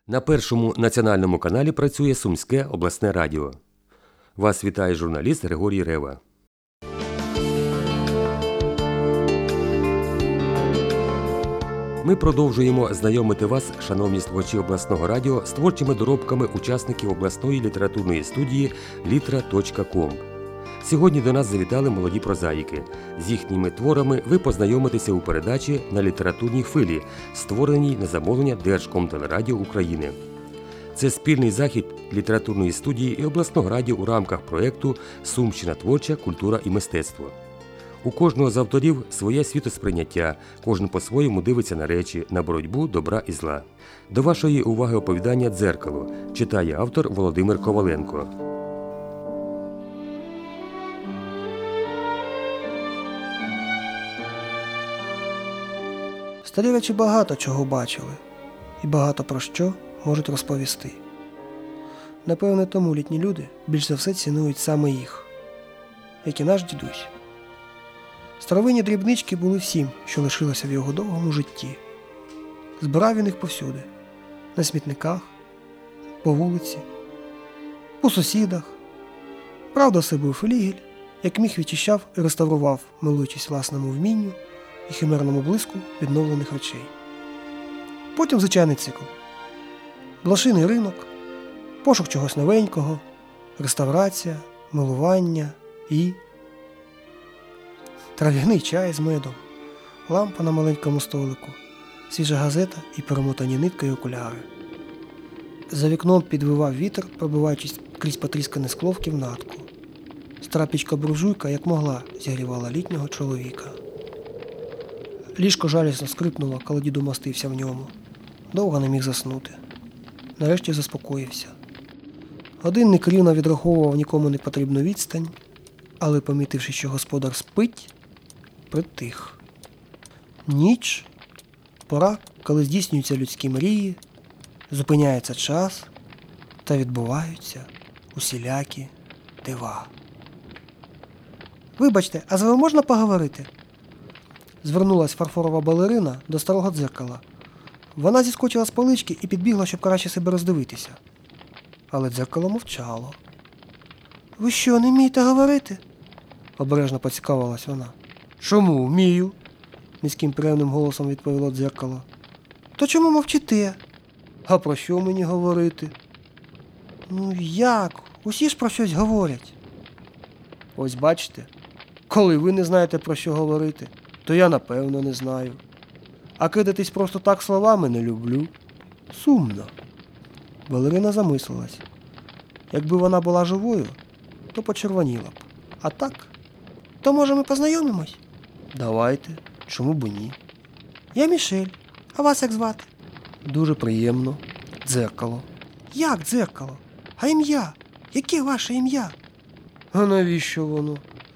На Першому національному каналі працює Сумське обласне радіо. Вас вітає журналіст Григорій Рева. Ми продовжуємо знайомити вас, шановні слухачі обласного радіо, з творчими доробками учасників обласної літературної студії litra.com. Сьогодні до нас завітали молоді прозаїки. З їхніми творами ви познайомитеся у передачі «На літературній хвилі», створеній на замовлення Держкомтелерадіо України. Це спільний захід літературної студії і обласного радіо у рамках проєкту «Сумщина творча, культура і мистецтво». У кожного з авторів своє світосприйняття, кожен по-своєму дивиться на речі, на боротьбу добра і зла. До вашої уваги оповідання «Дзеркало» читає автор Володимир Коваленко. Старі речі багато чого бачили і багато про що можуть розповісти. Напевне, тому літні люди більш за все цінують саме їх, як і наш дідусь. Старовинні дрібнички були всім, що лишилося в його довгому житті. Збирав він їх повсюди – на смітниках, по вулиці, у сусідах. Правда, все був флігель, як міг відчищав і реставрував, милуючись власному вмінню і химерному блиску відновлених речей. Потім звичайний цикл. Блошиний ринок, пошук чогось новенького, реставрація, милування і трав'яний чай з медом, лампа на маленькому столику, свіжа газета і перемотані ниткою окуляри. За вікном підвивав вітер, пробиваючись крізь потріскане скло в кімнатку. Стара пічка-буржуйка, як могла, зігрівала літнього чоловіка. Ліжко жалісно скрипнуло, коли дід умостився в ньому. Довго не міг заснути. Нарешті заспокоївся. Годинник рівно відраховував нікому не потрібну відстань, але, помітивши, що господар спить, притих. Ніч – пора, коли здійснюються людські мрії, зупиняється час та відбуваються усілякі дива. «Вибачте, а з вами можна поговорити?» Звернулась фарфорова балерина до старого дзеркала. Вона зіскочила з полички і підбігла, щоб краще себе роздивитися. Але дзеркало мовчало. «Ви що, не вмієте говорити?» Обережно поцікавилась вона. «Чому вмію?» низьким приємним голосом відповіло дзеркало. «То чому мовчите?» «А про що мені говорити?» «Ну як? Усі ж про щось говорять». «Ось бачите, коли ви не знаєте про що говорити, то я напевно не знаю. А кидатись просто так словами не люблю. Сумно». Балерина замислилась. Якби вона була живою, то почервоніла б. А так? То може ми познайомимось? Давайте. Чому б ні? Я Мішель. А вас як звати? Дуже приємно. Дзеркало. Як дзеркало? А ім'я? Яке ваше ім'я? А навіщо воно?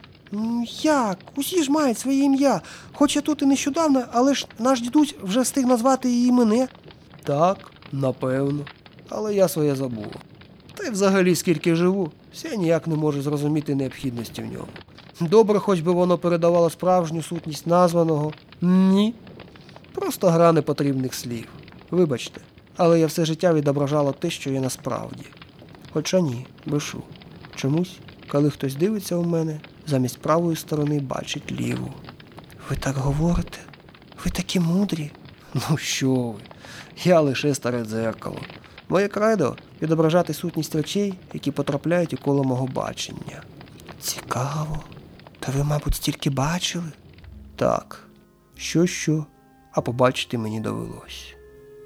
Як? Усі ж мають своє ім'я. Хоч я тут і нещодавно, але ж наш дідусь вже встиг назвати її мене. Так, напевно. Але я своє забув. Та й взагалі скільки живу, все ніяк не можу зрозуміти необхідності в ньому. Добре, хоч би воно передавало справжню сутність названого. Ні. Просто гра непотрібних слів. Вибачте, але я все життя відображала те, що є насправді. Хоча ні, брешу. Чомусь, коли хтось дивиться у мене, замість правої сторони бачить ліву. Ви так говорите? Ви такі мудрі? Ну що ви? Я лише старе дзеркало. Моє кредо – відображати сутність речей, які потрапляють у коло мого бачення. Цікаво. Та ви, мабуть, стільки бачили? Так. Що, а побачити мені довелось.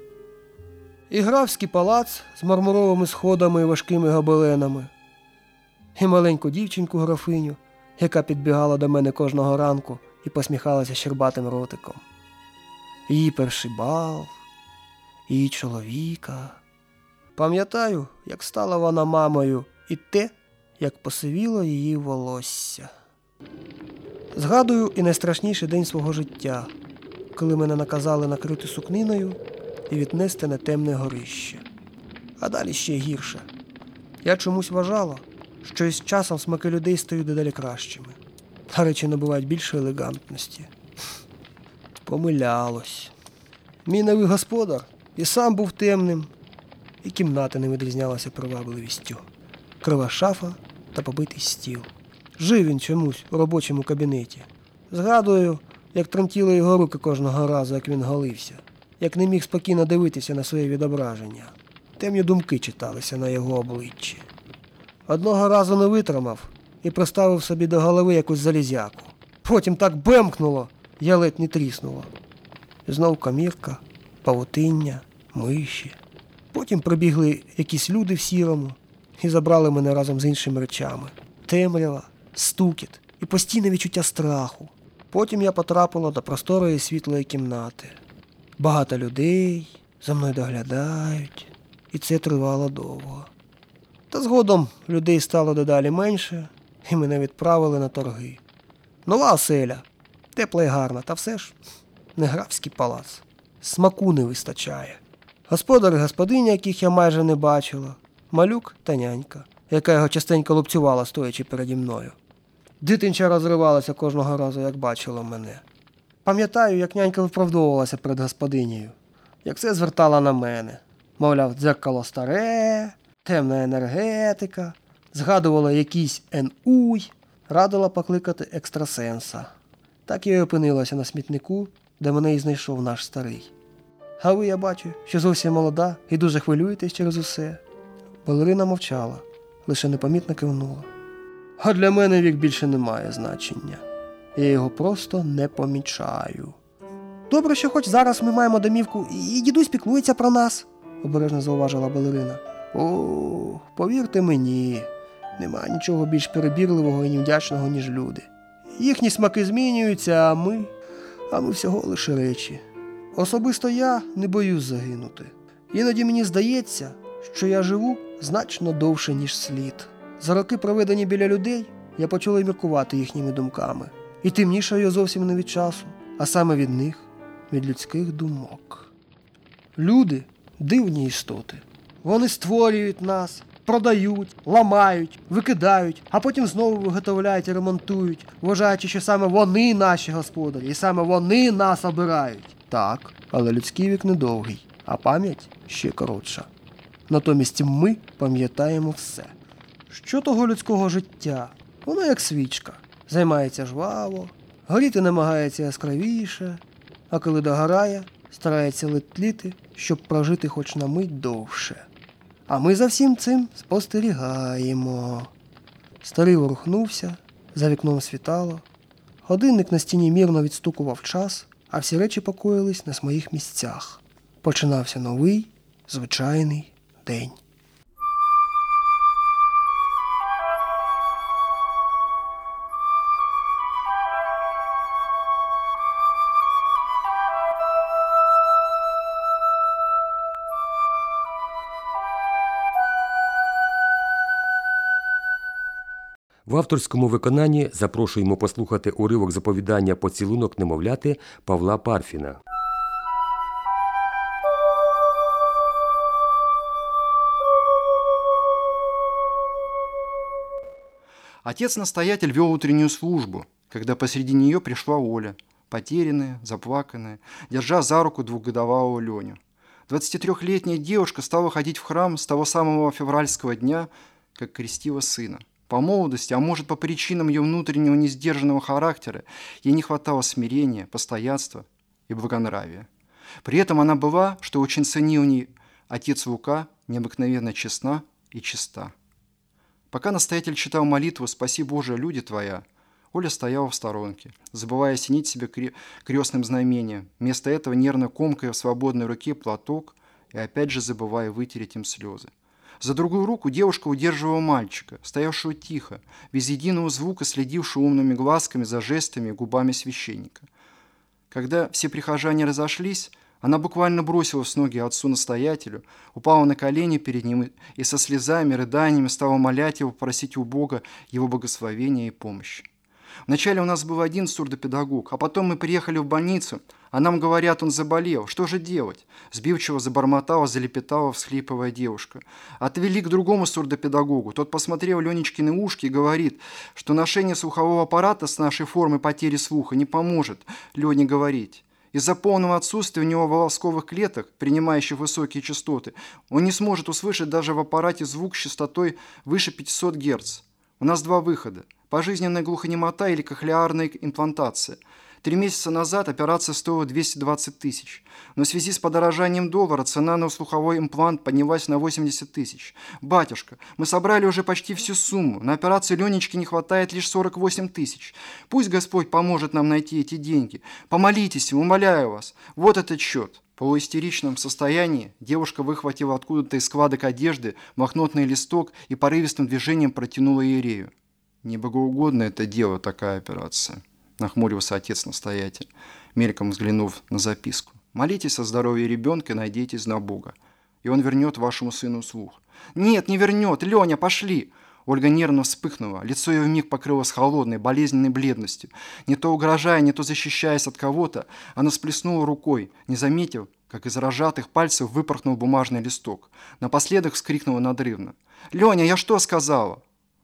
І графський палац з мармуровими сходами і важкими гобеленами. І маленьку дівчинку-графиню, яка підбігала до мене кожного ранку і посміхалася щербатим ротиком. Її перший бал, її чоловіка. Пам'ятаю, як стала вона мамою, і те, як посивіло її волосся. Згадую і найстрашніший день свого життя, коли мене наказали накрити сукниною і віднести на темне горище. А далі ще гірше. Я чомусь вважала, що із часом смаки людей стають дедалі кращими, а речі набувають більше елегантності. Помилялось. Мій новий господар і сам був темним, і кімната не відрізнялася привабливістю. Крива шафа та побитий стіл. Жив він чомусь у робочому кабінеті. Згадую, як тремтіли його руки кожного разу, як він голився, як не міг спокійно дивитися на своє відображення. Темні думки читалися на його обличчі. Одного разу не витримав і приставив собі до голови якусь залізяку. Потім так бемкнуло, я ледь не тріснуло. Знов комірка, павутиння, миші. Потім прибігли якісь люди в сірому і забрали мене разом з іншими речами. Темрява, стукіт і постійне відчуття страху. Потім я потрапила до просторої світлої кімнати. Багато людей за мною доглядають, і це тривало довго. Та згодом людей стало дедалі менше, і мене відправили на торги. Нова оселя, тепла і гарна, та все ж не графський палац. Смаку не вистачає. Господар і господиня, яких я майже не бачила, малюк та нянька, яка його частенько лупцювала, стоячи переді мною. Дитинча розривалася кожного разу, як бачила мене. Пам'ятаю, як нянька виправдовувалася перед господинею, як все звертала на мене. Мовляв, дзеркало старе, темна енергетика, згадувала якийсь НУЙ, радила покликати екстрасенса. Так я й опинилася на смітнику, де мене і знайшов наш старий. А ви, я бачу, що зовсім молода і дуже хвилюєтесь через усе. Балерина мовчала, лише непомітно кивнула. А для мене вік більше не має значення. Я його просто не помічаю. Добре, що хоч зараз ми маємо домівку і дідусь піклується про нас, обережно зауважила балерина. О, повірте мені, нема нічого більш перебірливого і невдячного, ніж люди. Їхні смаки змінюються, а ми всього лише речі. Особисто я не боюсь загинути. Іноді мені здається, що я живу значно довше, ніж слід. За роки, проведені біля людей, я почала міркувати їхніми думками. І темнішаю я зовсім не від часу, а саме від них, від людських думок. Люди – дивні істоти. Вони створюють нас, продають, ламають, викидають, а потім знову виготовляють і ремонтують, вважаючи, що саме вони наші господарі, і саме вони нас обирають. Так, але людський вік недовгий, а пам'ять ще коротша. Натомість ми пам'ятаємо все. Що того людського життя? Воно як свічка. Займається жваво, горіти намагається яскравіше, а коли догорає, старається летліти, щоб прожити хоч на мить довше. А ми за всім цим спостерігаємо. Старий ворухнувся, за вікном світало, годинник на стіні мірно відстукував час, а всі речі покоїлись на своїх місцях. Починався новий, звичайний день. В авторському виконанні запрошуємо послухати уривок з оповідання «Поцілунок немовляти» Павла Парфіна. Отец-настоятель вел утреннюю службу, когда посреди нее пришла Оля, потерянная, заплаканная, держа за руку двухгодовалого Леню. 23-летняя девушка стала ходить в храм с того самого февральского дня, как крестила сына. По молодости, а может по причинам ее внутреннего несдержанного характера, ей не хватало смирения, постоянства и благонравия. При этом она была, что очень ценил в ней отец Лука, необыкновенно честна и чиста. Пока настоятель читал молитву «Спаси, Боже, люди Твоя», Оля стояла в сторонке, забывая осенить себя крестным знамением, вместо этого нервно комкая в свободной руке платок и опять же забывая вытереть им слезы. За другую руку девушка удерживала мальчика, стоявшего тихо, без единого звука, следившего умными глазками за жестами и губами священника. Когда все прихожане разошлись, она буквально бросилась с ноги отцу-настоятелю, упала на колени перед ним и со слезами, рыданиями стала молять его, просить у Бога его благословения и помощи. Вначале у нас был один сурдопедагог, а потом мы приехали в больницу, а нам говорят, он заболел. Что же делать? Сбивчиво забормотала, залепетала, всхлипывая девушка. Отвели к другому сурдопедагогу. Тот посмотрел Ленечкины ушки и говорит, что ношение слухового аппарата с нашей формой потери слуха не поможет Лене говорить. Из-за полного отсутствия у него волосковых клеток, принимающих высокие частоты, он не сможет услышать даже в аппарате звук с частотой выше 500 Гц. У нас 2 выхода – пожизненная глухонемота или кохлеарная имплантация. 3 месяца назад операция стоила 220 тысяч, но в связи с подорожанием доллара цена на слуховой имплант поднялась на 80 тысяч. Батюшка, мы собрали уже почти всю сумму, на операцию Ленечки не хватает лишь 48 тысяч. Пусть Господь поможет нам найти эти деньги. Помолитесь, умоляю вас. Вот этот счет. В полуистеричном состоянии девушка выхватила откуда-то из складок одежды блокнотный листок и порывистым движением протянула Иерею. «Не богоугодно это дело, такая операция», — нахмурился отец-настоятель, мельком взглянув на записку. «Молитесь о здоровье ребенка и надейтесь на Бога, и он вернет вашему сыну слух». «Нет, не вернет! Леня, пошли!» Ольга нервно вспыхнула, лицо ее вмиг покрылось холодной, болезненной бледностью. Не то угрожая, не то защищаясь от кого-то, она сплеснула рукой, не заметив, как из разжатых пальцев выпорхнул бумажный листок. Напоследок вскрикнула надрывно. «Леня, я что сказала?»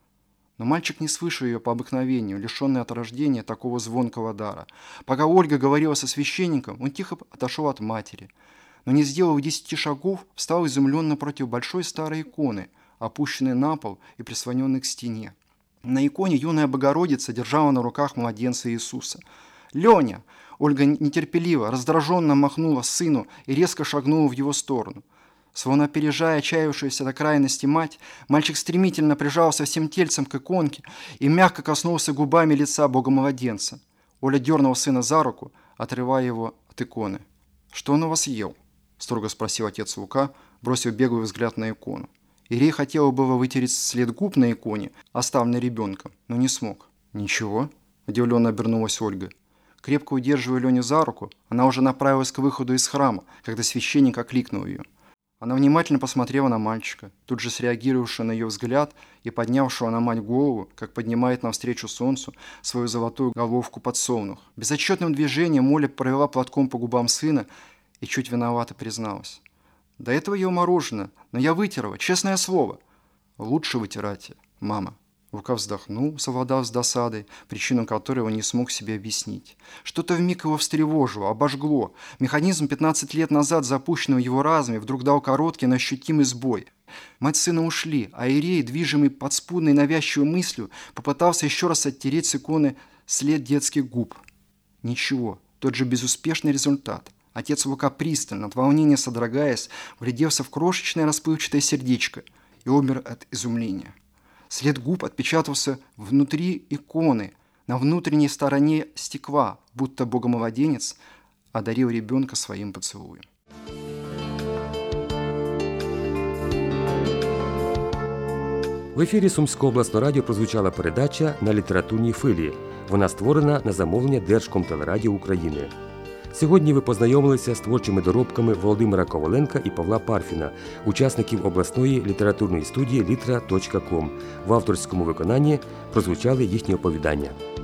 Но мальчик не слышал ее по обыкновению, лишенный от рождения такого звонкого дара. Пока Ольга говорила со священником, он тихо отошел от матери. Но не сделав 10 шагов, встал изумленно против большой старой иконы, опущенной на пол и прислоненной к стене. На иконе юная Богородица держала на руках младенца Иисуса. «Леня!» Ольга нетерпеливо, раздраженно махнула сыну и резко шагнула в его сторону. Словно опережая отчаявшуюся до крайности мать, мальчик стремительно прижался всем тельцем к иконке и мягко коснулся губами лица Бога-младенца. Оля дернула сына за руку, отрывая его от иконы. «Что он у вас ел?» – строго спросил отец Лука, бросив беглый взгляд на икону. Ирей хотела было вытереть след губ на иконе, оставленной ребенком, но не смог. «Ничего?» – удивленно обернулась Ольга. Крепко удерживая Леню за руку, она уже направилась к выходу из храма, когда священник окликнул ее. Она внимательно посмотрела на мальчика, тут же среагировавшего на ее взгляд и поднявшего на мать голову, как поднимает навстречу солнцу свою золотую головку подсолнух. Безотчетным движением Оля провела платком по губам сына и чуть виновато призналась. «До этого ел мороженое, но я вытерла, честное слово». «Лучше вытирайте, мама». Лука вздохнул, совладав с досадой, причину которой он не смог себе объяснить. Что-то вмиг его встревожило, обожгло. Механизм 15 лет назад, запущенный в его разуме, вдруг дал короткий, но ощутимый сбой. Мать сына ушли, а Ирей, движимый подспудной навязчивой мыслью, попытался еще раз оттереть с иконы след детских губ. Ничего, тот же безуспешный результат. Отец Лука пристально, от волнения содрогаясь, вгляделся в крошечное расплывчатое сердечко и умер от изумления. След губ отпечатался внутри иконы, на внутренней стороне стекла, будто Богомладенец одарил ребенка своим поцелуем. В ефірі Сумського обласного радіо прозвучала передача «На літературній хвилі». Вона створена на замовлення Держкомтелерадіо України. Сьогодні ви познайомилися з творчими доробками Володимира Коваленка і Павла Парфіна, учасників обласної літературної студії litera.com. В авторському виконанні прозвучали їхні оповідання.